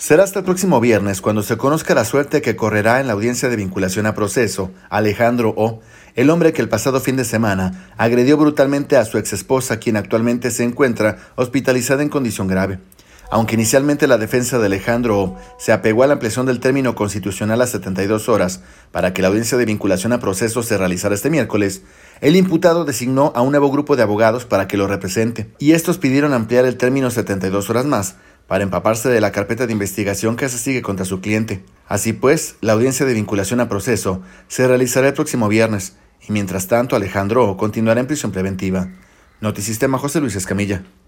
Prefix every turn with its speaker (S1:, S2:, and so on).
S1: Será hasta el próximo viernes cuando se conozca la suerte que correrá en la audiencia de vinculación a proceso Alejandro O., el hombre que el pasado fin de semana agredió brutalmente a su exesposa, quien actualmente se encuentra hospitalizada en condición grave. Aunque inicialmente la defensa de Alejandro O. se apegó a la ampliación del término constitucional a 72 horas para que la audiencia de vinculación a proceso se realizara este miércoles, el imputado designó a un nuevo grupo de abogados para que lo represente, y estos pidieron ampliar el término 72 horas más para empaparse de la carpeta de investigación que se sigue contra su cliente. Así pues, la audiencia de vinculación a proceso se realizará el próximo viernes, y mientras tanto Alejandro O. continuará en prisión preventiva. Notisistema, José Luis Escamilla.